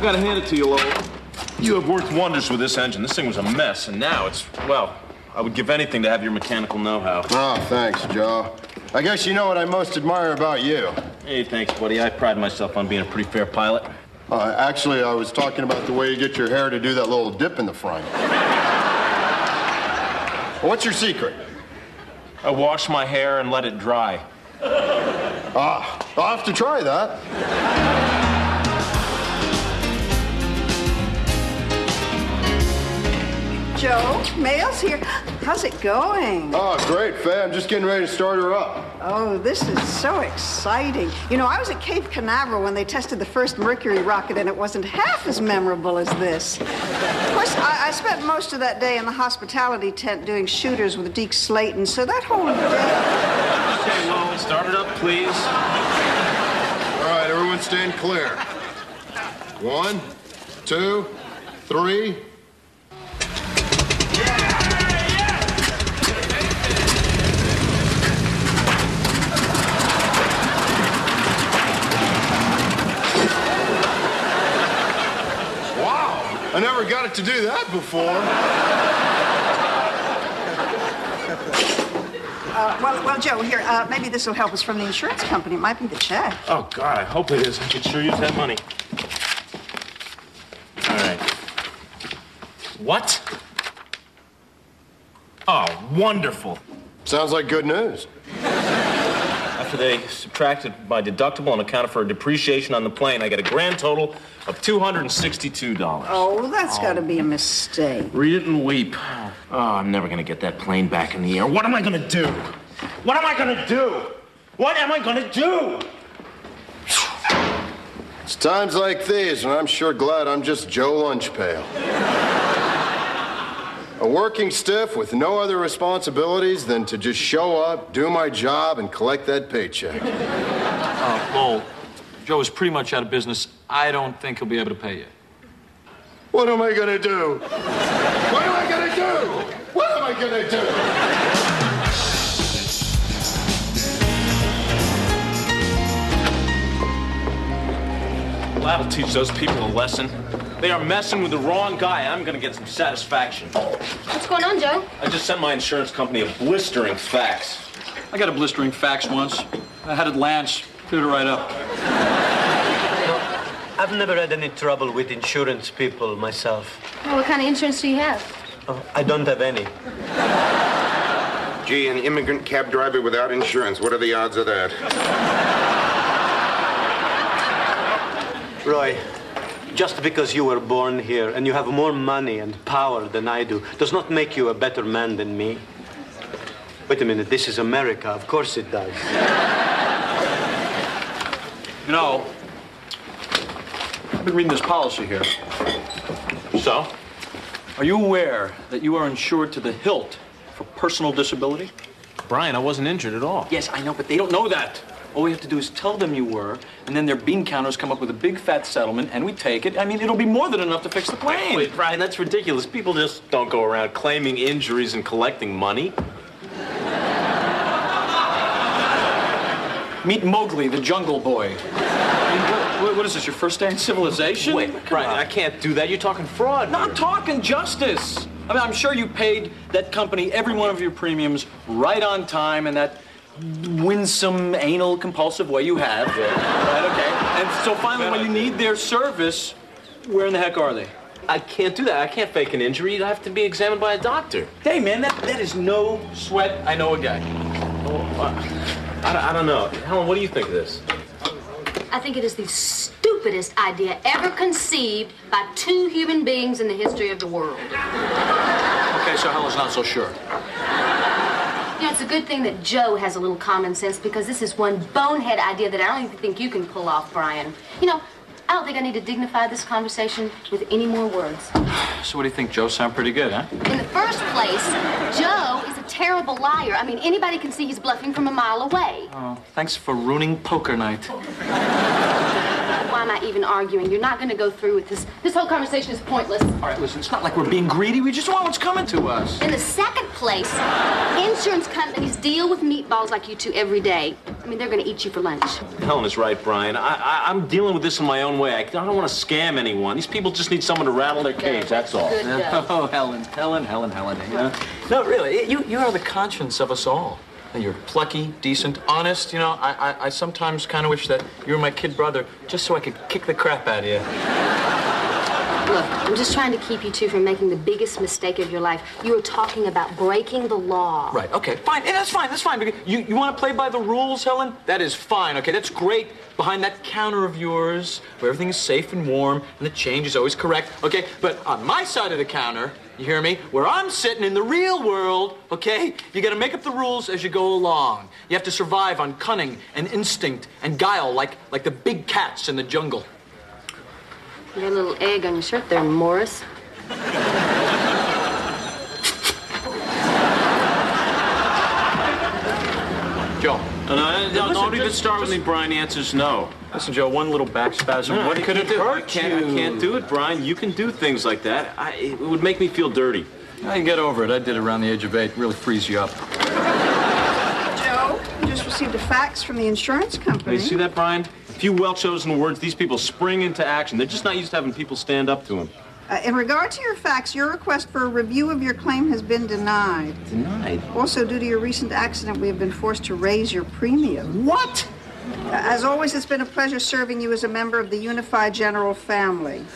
gotta hand it to you, Lowell. You have worked wonders with this engine. This thing was a mess, and now it's, well, I would give anything to have your mechanical know-how. Oh, thanks, Joe. I guess you know what I most admire about you. Hey, thanks, buddy. I pride myself on being a pretty fair pilot. Actually, I was talking about the way you get your hair to do that little dip in the front. What's your secret? I wash my hair and let it dry. I'll have to try that. Joe, Mail's here. How's it going? Oh, great, Faye. I'm just getting ready to start her up. Oh, this is so exciting. You know, I was at Cape Canaveral when they tested the first Mercury rocket, and it wasn't half as memorable as this. Of course, I spent most of that day in the hospitality tent doing shooters with Deke Slayton, so that whole day... Okay, Lowell, start it up, please. All right, everyone stand clear. 1, 2, 3... I never got it to do that before. Well, Joe, here, maybe this will help us from the insurance company. It might be the check. Oh, God, I hope it is. I could sure use that money. All right. What? Oh, wonderful. Sounds like good news. After they subtracted my deductible and accounted for a depreciation on the plane, I get a grand total of $262. Oh, that's got to be a mistake. Read it and weep. Oh, I'm never going to get that plane back in the air. What am I going to do? What am I going to do? What am I going to do? It's times like these, and I'm sure glad I'm just Joe Lunchpail. A working stiff with no other responsibilities than to just show up, do my job, and collect that paycheck. Lowell, Joe is pretty much out of business. I don't think he'll be able to pay you. What am I gonna do? What am I gonna do? What am I gonna do? Well, that'll teach those people a lesson. They are messing with the wrong guy. I'm going to get some satisfaction. What's going on, Joe? I just sent my insurance company a blistering fax. I got a blistering fax once. I had it Lance. Cleared it right up. I've never had any trouble with insurance people myself. Well, what kind of insurance do you have? Oh, I don't have any. Gee, an immigrant cab driver without insurance. What are the odds of that? Roy, just because you were born here and you have more money and power than I do does not make you a better man than me. Wait a minute, this is America. Of course it does. You know, I've been reading this policy here. So? Are you aware that you are insured to the hilt for personal disability? Brian, I wasn't injured at all. Yes, I know, but they don't know that. All we have to do is tell them you were, and then their bean counters come up with a big fat settlement, and we take it. I mean, it'll be more than enough to fix the plane. Wait, Brian, that's ridiculous. People just don't go around claiming injuries and collecting money. Meet Mowgli, the jungle boy. I mean, what is this, your first day in civilization? Wait, Brian, I can't do that. You're talking fraud. No, I'm talking justice. I mean, I'm sure you paid that company every one of your premiums right on time, and that winsome, anal, compulsive way you have. Yeah. Right, okay. And so finally, when you need their service, where in the heck are they? I can't do that. I can't fake an injury. You'd have to be examined by a doctor. Hey, man, that is no sweat. I know a guy. I don't know. Helen, what do you think of this? I think it is the stupidest idea ever conceived by two human beings in the history of the world. Okay, so Helen's not so sure. You know, it's a good thing that Joe has a little common sense, because this is one bonehead idea that I don't even think you can pull off, Brian. You know, I don't think I need to dignify this conversation with any more words. So what do you think, Joe? Sound pretty good, huh? In the first place, Joe is a terrible liar. I mean, anybody can see he's bluffing from a mile away. Oh, thanks for ruining poker night. Why am I even arguing? You're not going to go through with this. This whole conversation is pointless. All right, listen, it's not like we're being greedy. We just want what's coming to us. In the second place, insurance companies deal with meatballs like you two every day. I mean, they're going to eat you for lunch. Helen is right, Brian. I'm dealing with this in my own way. I don't want to scam anyone. These people just need someone to rattle their cage, that's all. Oh, Helen. You know? No, really, you are the conscience of us all. You're plucky, decent, honest. You know, I sometimes kind of wish that you were my kid brother just so I could kick the crap out of you. Look, I'm just trying to keep you two from making the biggest mistake of your life. You were talking about breaking the law. Right, okay, fine. That's fine. Because you want to play by the rules, Helen? That is fine, okay? That's great. Behind that counter of yours, where everything is safe and warm, and the change is always correct, okay? But on my side of the counter, you hear me? Where I'm sitting in the real world, okay? You gotta make up the rules as you go along. You have to survive on cunning and instinct and guile like the big cats in the jungle. You got a little egg on your shirt there, Morris. Joe. Don't even start with me, Brian. The answer's no. Listen, Joe, one little back spasm. No, What could it hurt I can't do it, Brian. You can do things like that. It would make me feel dirty. I can get over it. I did it around the age of 8. It really frees you up. Joe, you just received a fax from the insurance company. Hey, see that, Brian? A few well-chosen words, these people spring into action. They're just not used to having people stand up to them. In regard to your fax, your request for a review of your claim has been denied. Denied? Also, due to your recent accident, we have been forced to raise your premium. What? As always, it's been a pleasure serving you as a member of the Unified General family.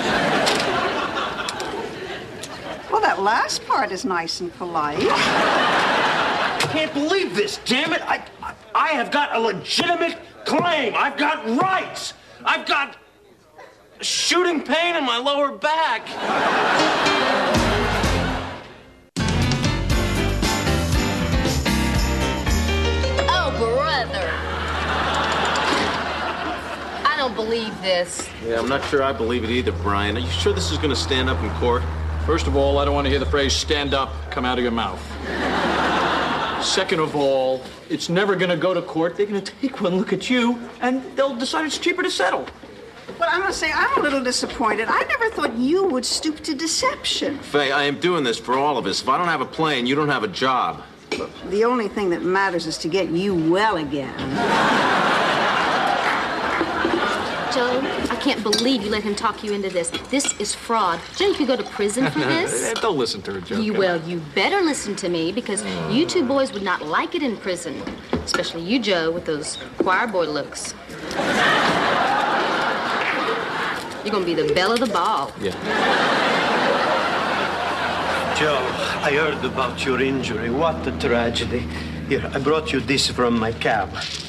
Well, that last part is nice and polite. I can't believe this, damn it. I have got a legitimate claim. I've got rights. I've got shooting pain in my lower back. Oh, brother. I don't believe this. Yeah, I'm not sure I believe it either, Brian. Are you sure this is going to stand up in court? First of all, I don't want to hear the phrase stand up come out of your mouth. Second of all, it's never going to go to court. They're going to take one look at you, and they'll decide it's cheaper to settle. But I must say, I'm a little disappointed. I never thought you would stoop to deception. Faye, I am doing this for all of us. If I don't have a plane, you don't have a job. The only thing that matters is to get you well again. Joe, I can't believe you let him talk you into this. This is fraud. Joe, you could go to prison for this. Don't listen to her, Joe. You better listen to me, because you two boys would not like it in prison. Especially you, Joe, with those choir boy looks. You're gonna be the belle of the ball. Yeah. Joe, I heard about your injury. What a tragedy. Here, I brought you this from my cab.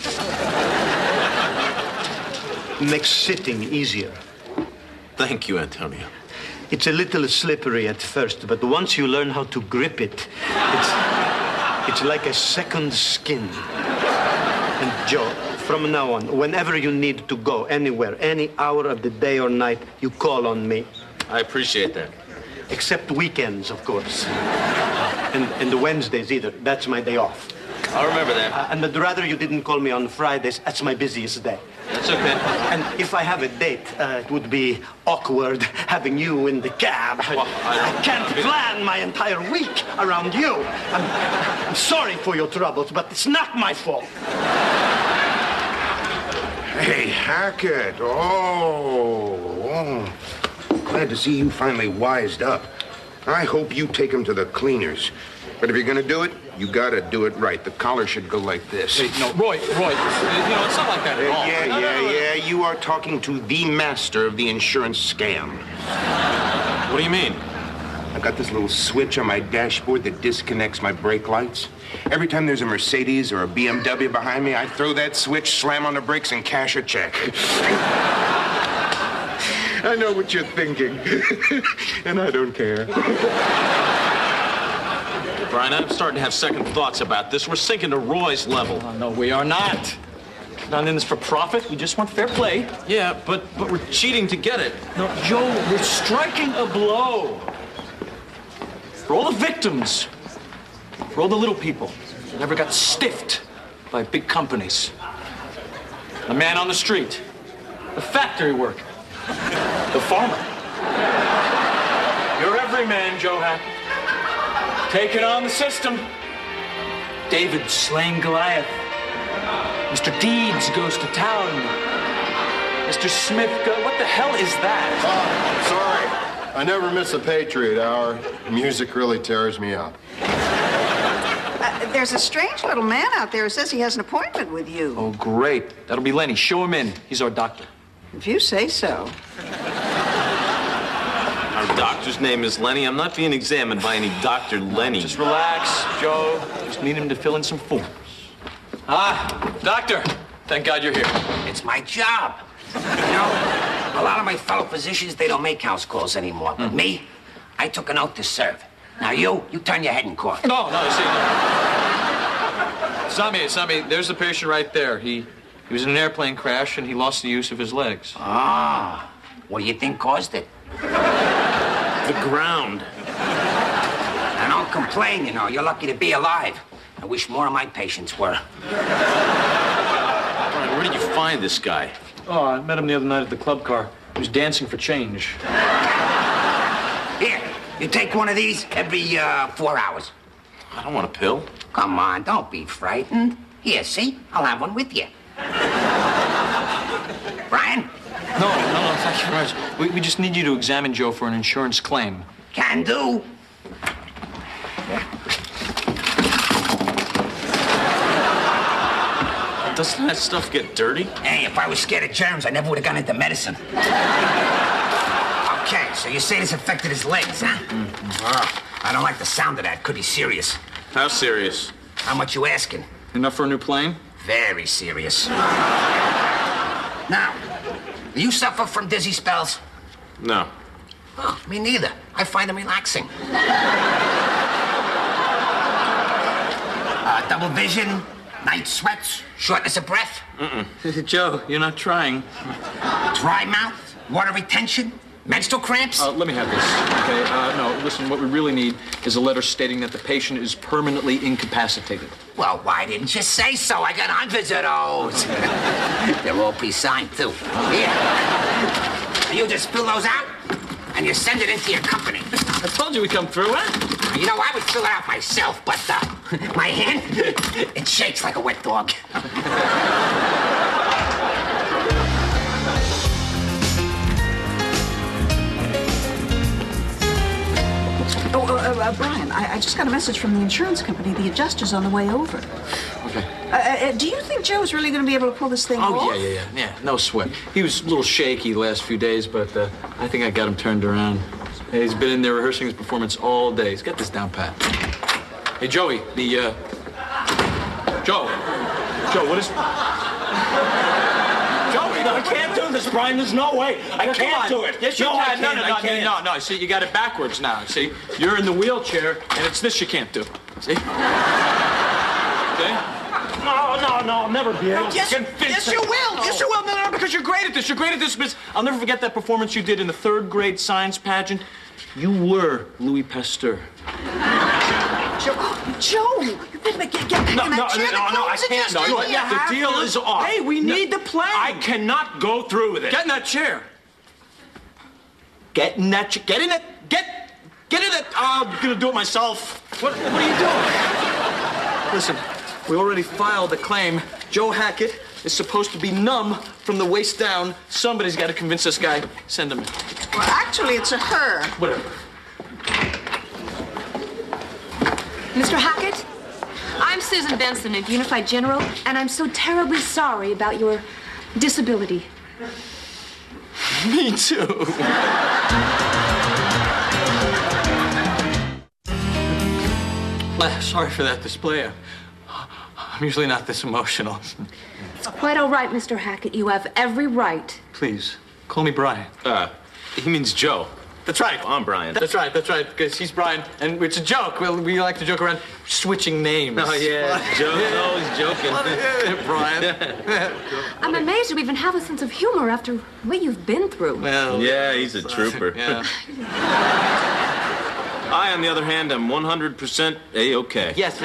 Makes sitting easier. Thank you, Antonio. It's a little slippery at first, but once you learn how to grip it, it's like a second skin. And Joe, from now on, whenever you need to go anywhere, any hour of the day or night, you call on me. I appreciate that. Except weekends, of course. And the Wednesdays either. That's my day off. I'll remember that. And I'd rather you didn't call me on Fridays. That's my busiest day. That's okay. And if I have a date, it would be awkward having you in the cab. Well, I can't plan my entire week around you. I'm sorry for your troubles, but it's not my fault. Hey, Hackett. Oh. Glad to see you finally wised up. I hope you take him to the cleaners. But if you're going to do it, you got to do it right. The collar should go like this. Hey, no, Roy, it's not like that at all. Yeah. You are talking to the master of the insurance scam. What do you mean? I've got this little switch on my dashboard that disconnects my brake lights. Every time there's a Mercedes or a BMW behind me, I throw that switch, slam on the brakes, and cash a check. I know what you're thinking, and I don't care. Brian, I'm starting to have second thoughts about this. We're sinking to Roy's level. Oh, no, we are not. Not in this for profit. We just want fair play. Yeah, but we're cheating to get it. No, Joe, we're striking a blow. For all the victims. For all the little people that never got stiffed by big companies. The man on the street. The factory worker. The farmer. You're every man, Joe Hackett. Taking on the system. David slaying Goliath. Mr. Deeds goes to town. Mr. Smith what the hell is that? Sorry. I never miss a Patriot Hour. Music really tears me up. There's a strange little man out there who says he has an appointment with you. Oh, great. That'll be Lenny. Show him in. He's our doctor. If you say so. Our doctor's name is Lenny. I'm not being examined by any Dr. Lenny. Just relax, Joe. Just need him to fill in some forms. Ah, doctor. Thank God you're here. It's my job. You know, a lot of my fellow physicians, they don't make house calls anymore. But me, I took an oath to serve. Now you turn your head and call. No, you see. It's not me. There's the patient right there. He was in an airplane crash and he lost the use of his legs. Ah, what do you think caused it? The ground. I don't complain, you know. You're lucky to be alive. I wish more of my patients were. Brian, where did you find this guy? Oh, I met him the other night at the club car. He was dancing for change. Here, you take one of these every 4 hours. I don't want a pill. Come on, don't be frightened. Here, see? I'll have one with you. Brian? No, thank you very much. We just need you to examine Joe for an insurance claim. Can do. Doesn't that stuff get dirty? Hey, if I was scared of germs, I never would have gone into medicine. Okay, so you say this affected his legs, huh? Oh, I don't like the sound of that. Could be serious. How serious? How much you asking? Enough for a new plane? Very serious. Now, do you suffer from dizzy spells? No. Oh, me neither. I find them relaxing. Double vision, night sweats, shortness of breath. Joe, you're not trying. Dry mouth, water retention, menstrual cramps. Let me have this, okay? No, listen, what we really need is a letter stating that the patient is permanently incapacitated. Well, why didn't you say so? I got hundreds of those. They're all pre-signed, too. Here. You just fill those out, and you send it into your company. I told you we'd come through, huh? You know, I would fill it out myself, but my hand, it shakes like a wet dog. Brian, I just got a message from the insurance company. The adjuster's on the way over. Okay. Do you think Joe's really going to be able to pull this thing off? Oh, yeah. No sweat. He was a little shaky the last few days, but I think I got him turned around. Hey, he's been in there rehearsing his performance all day. He's got this down pat. Hey, Joey, Joe, what is... Joey, I can't do this, Brian. There's no way. I can't do it. Yes, you can. No. See, you got it backwards now. See, you're in the wheelchair, and it's this you can't do. See? Okay? No, I'll never be able to convince Yes, you will. Yes, you will. No, because you're great at this. You're great at this, miss. I'll never forget that performance you did in the 3rd grade science pageant. You were Louis Pasteur. Joe, you better get back in that chair. I can't. The deal is off. Hey, we need the plane. I cannot go through with it. Get in that chair. Get in that chair. Get in it. Get in it. Oh, I'm gonna do it myself. What are you doing? Listen, we already filed the claim. Joe Hackett is supposed to be numb from the waist down. Somebody's got to convince this guy. Send him in. Well, actually, it's a her. Whatever. Mr. Hackett, I'm Susan Benson of Unified General, and I'm so terribly sorry about your disability. Me too. Sorry for that display. I'm usually not this emotional. It's quite all right, Mr. Hackett. You have every right. Please, call me Brian. He means Joe. That's right. I'm Brian. That's right, because he's Brian, and it's a joke. We like to joke around switching names. Oh, yeah, Joe's always joking. Brian. I'm amazed you even have a sense of humor after what you've been through. Well, yeah, he's a trooper. Yeah. I, on the other hand, am 100% A-okay. Yes.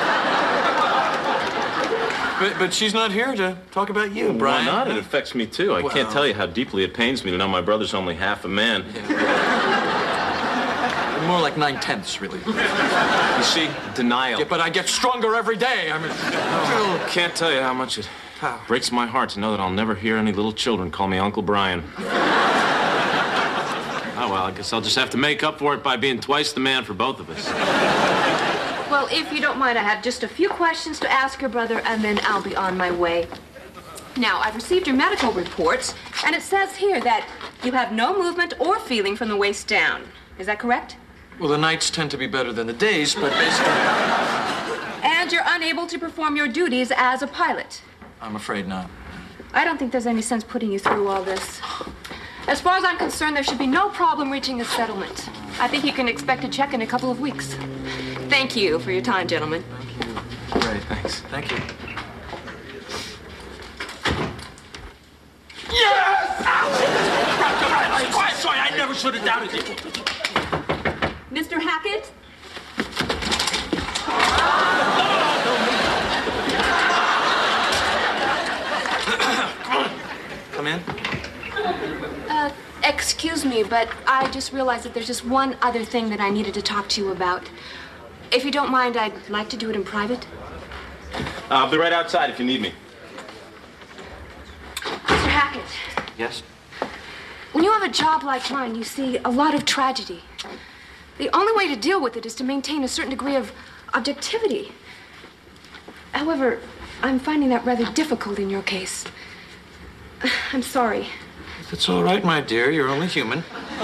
But she's not here to talk about you, Brian. Why not? It affects me, too. I can't tell you how deeply it pains me to know my brother's only half a man. More like 9/10, really. You see? Denial. Yeah, but I get stronger every day. I mean, I can't tell you how much it breaks my heart to know that I'll never hear any little children call me Uncle Brian. Oh, well, I guess I'll just have to make up for it by being twice the man for both of us. Well, if you don't mind, I have just a few questions to ask your brother, and then I'll be on my way. Now, I've received your medical reports, and it says here that you have no movement or feeling from the waist down. Is that correct? well, the nights tend to be better than the days, but basically... And you're unable to perform your duties as a pilot. I'm afraid not. I don't think there's any sense putting you through all this. As far as I'm concerned, there should be no problem reaching a settlement. I think you can expect a check in a couple of weeks. Thank you for your time, gentlemen. Thank you. Great, thanks. Thank you. Yes! I'm sorry, I never should have doubted you. Mr. Hackett? Come in. Excuse me, but I just realized that there's just one other thing that I needed to talk to you about. If you don't mind, I'd like to do it in private. I'll be right outside if you need me. Mr. Hackett. Yes? When you have a job like mine, you see a lot of tragedy. The only way to deal with it is to maintain a certain degree of objectivity. However, I'm finding that rather difficult in your case. I'm sorry. It's all right, my dear. You're only human.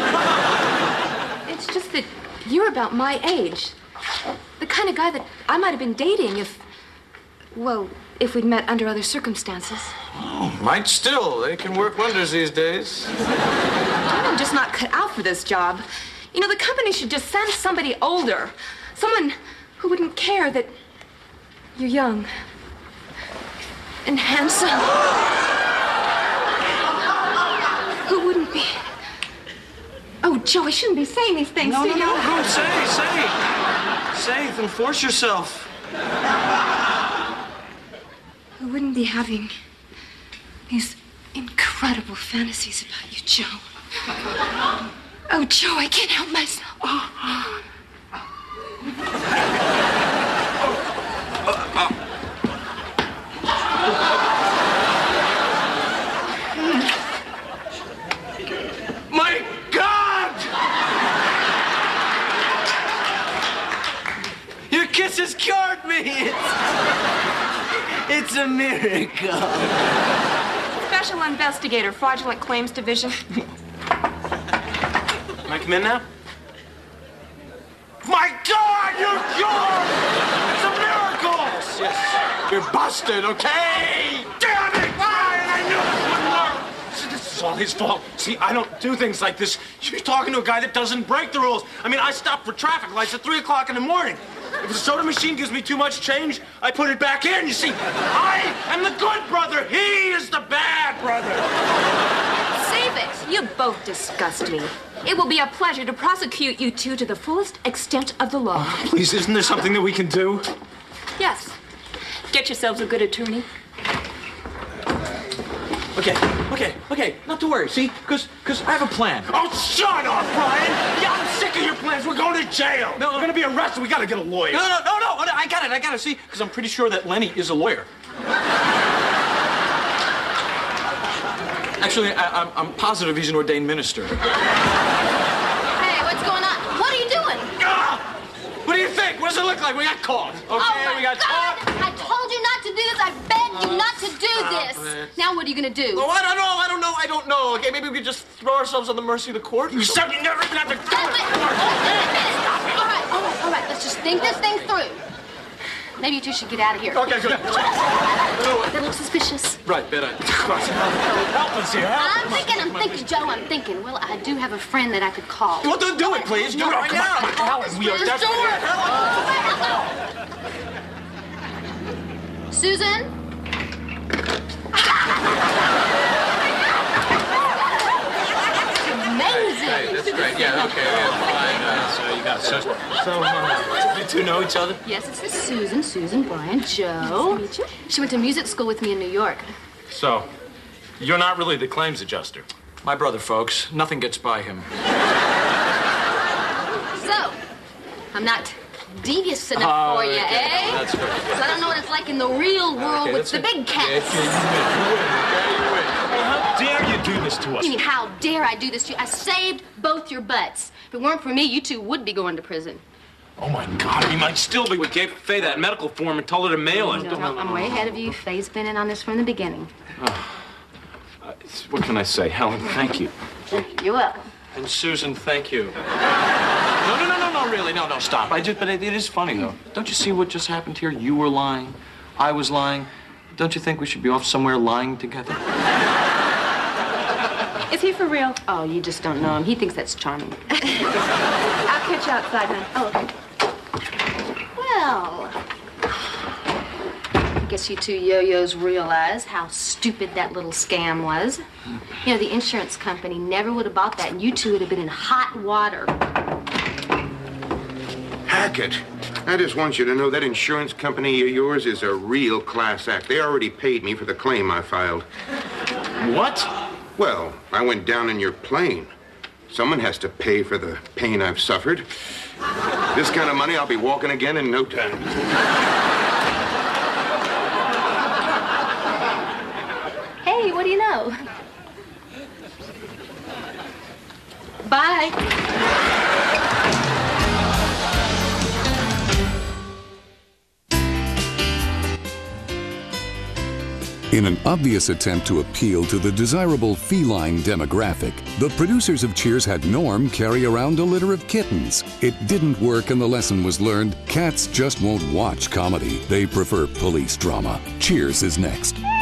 It's just that you're about my age. The kind of guy that I might have been dating if we'd met under other circumstances. Oh, might still. They can work wonders these days. I'm just not cut out for this job. You know, the company should just send somebody older. Someone who wouldn't care that you're young and handsome. Who wouldn't be... Oh, Joe, I shouldn't be saying these things to you. No, say, then force yourself. Who wouldn't be having these incredible fantasies about you, Joe? Oh, Joe, I can't help myself. My God! Your kiss has cured me. It's a miracle. Special Investigator, Fraudulent Claims Division. Can I come in now? My God, you're cured! It's a miracle! Yes. You're busted, okay? Damn it, Brian! I knew this wouldn't work! See, this is all his fault. See, I don't do things like this. You're talking to a guy that doesn't break the rules. I mean, I stop for traffic lights at 3 o'clock in the morning. If the soda machine gives me too much change, I put it back in. You see, I am the good brother. He is the bad brother. Save it. You both disgust me. It will be a pleasure to prosecute you two to the fullest extent of the law. Please, isn't there something that we can do? Yes. Get yourselves a good attorney. Okay. Not to worry, see? Because I have a plan. Oh, shut up, Brian. Yeah, I'm sick of your plans. We're going to jail. No. We're going to be arrested. We got to get a lawyer. No. I got it. See, because I'm pretty sure that Lenny is a lawyer. Actually, I'm positive he's an ordained minister. Hey, what's going on? What are you doing? What do you think? What does it look like? We got caught. Okay, Oh, my we got God! caught. I told you not to do this. I begged you not to do this. Now what are you going to do? Oh, I don't know. Okay, maybe we could just throw ourselves on the mercy of the court. You said you never even have to do All right. Let's just think this thing through. Maybe you two should get out of here. Okay, good. That looks suspicious. Right, better. Help us here. I'm thinking, Joe, well, I do have a friend that I could call. Well, then do it, please. Do it right now. Helen, we are Let's do desperate. it. Susan? Amazing. Hey, that's great. Yeah, okay, fine. So you got you two know each other? Yes, this is Susan, Brian, Joe. Nice to meet you. She went to music school with me in New York. So, you're not really the claims adjuster. My brother, folks. Nothing gets by him. So, I'm not devious enough for you, eh? That's good. So I don't know what it's like in the real world with the big cats. How dare you do this to us? You mean, how dare I do this to you? I saved both your butts. If it weren't for me, you two would be going to prison. Oh, my God, we might still be. We gave Faye that medical form and told her to mail it. No, I'm way ahead of you. Faye's been in on this from the beginning. What can I say? Helen, thank you. You're welcome. And Susan, thank you. No, really. No, stop. But it is funny, though. Don't you see what just happened here? You were lying. I was lying. Don't you think we should be off somewhere lying together? Is he for real? Oh, you just don't know him. He thinks that's charming. I'll catch you outside, honey. Oh, okay. Well, I guess you two yo-yos realize how stupid that little scam was. You know, the insurance company never would have bought that, and you two would have been in hot water. Hackett, I just want you to know that insurance company of yours is a real class act. They already paid me for the claim I filed. What? Well, I went down in your plane. Someone has to pay for the pain I've suffered. This kind of money, I'll be walking again in no time. Hey, what do you know? Bye. In an obvious attempt to appeal to the desirable feline demographic, the producers of Cheers had Norm carry around a litter of kittens. It didn't work and the lesson was learned. Cats just won't watch comedy. They prefer police drama. Cheers is next.